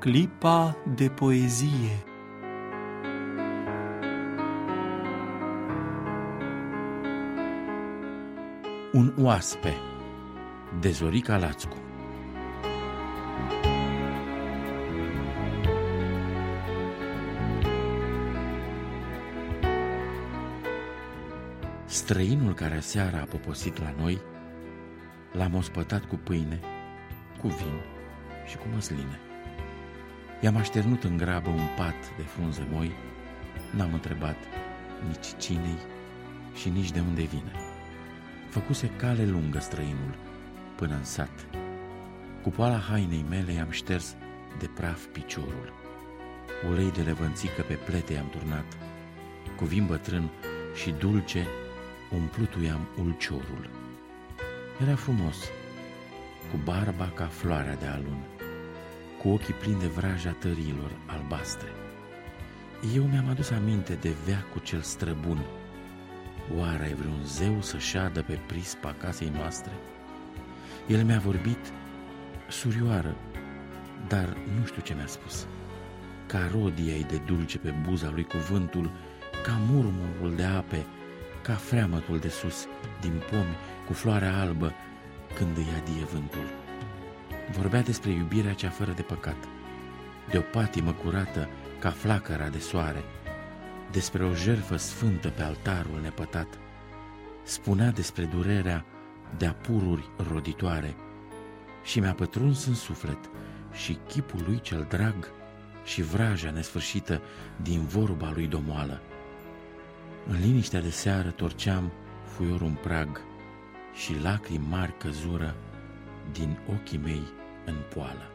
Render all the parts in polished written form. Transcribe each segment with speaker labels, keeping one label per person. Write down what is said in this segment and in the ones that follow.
Speaker 1: Clipa de poezie.
Speaker 2: Un oaspe de Zorica Lațcu. Străinul care aseară a poposit la noi, l-am ospătat cu pâine, cu vin și cu măsline. I-am așternut în grabă un pat de frunze moi, n-am întrebat nici cine-i și nici de unde vine. Făcuse cale lungă străinul până în sat. Cu poala hainei mele i-am șters de praf piciorul. Ulei de levănțică pe plete i-am turnat. Cu vin bătrân și dulce umplutuiam ulciorul. Era frumos, cu barba ca floarea de alun, cu ochii plini de vraja tăriilor albastre. Eu mi-am adus aminte de veacul cel străbun. Oare e vreun zeu să șadă pe prispa casei noastre? El mi-a vorbit, surioară, dar nu știu ce mi-a spus. Ca rodia-i de dulce pe buza lui cuvântul, ca murmurul de ape, ca freamătul de sus, din pomi, cu floarea albă, când îi adie vântul. Vorbea despre iubirea cea fără de păcat, de o patimă curată ca flacăra de soare, despre o jertfă sfântă pe altarul nepătat. Spunea despre durerea de-a pururi roditoare și mi-a pătruns în suflet și chipul lui cel drag și vraja nesfârșită din vorba lui domoală. În liniștea de seară torceam fuior un prag și lacrimi mari căzură din ochii mei în poală.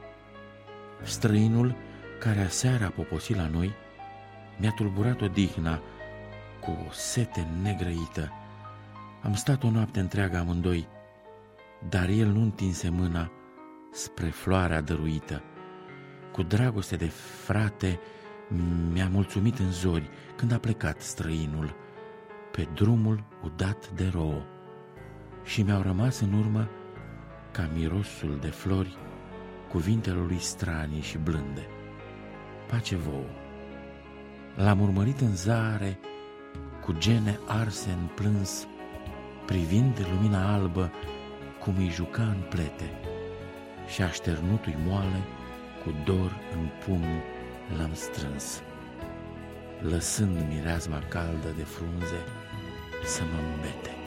Speaker 2: Străinul care aseară a poposit la noi mi-a tulburat odihna cu o sete negrăită. Am stat o noapte întreagă amândoi, dar el nu întinse mâna spre floarea dăruită. Cu dragoste de frate mi-a mulțumit în zori când a plecat străinul pe drumul udat de rouă și mi-au rămas în urmă ca mirosul de flori cuvintele lui stranii și blânde. Pace vouă! L-am urmărit în zare cu gene arse în plâns, privind lumina albă cum îi juca în plete, și așternutul-i moale cu dor în pumni l-am strâns, lăsând mireasma caldă de frunze să mă îmbete.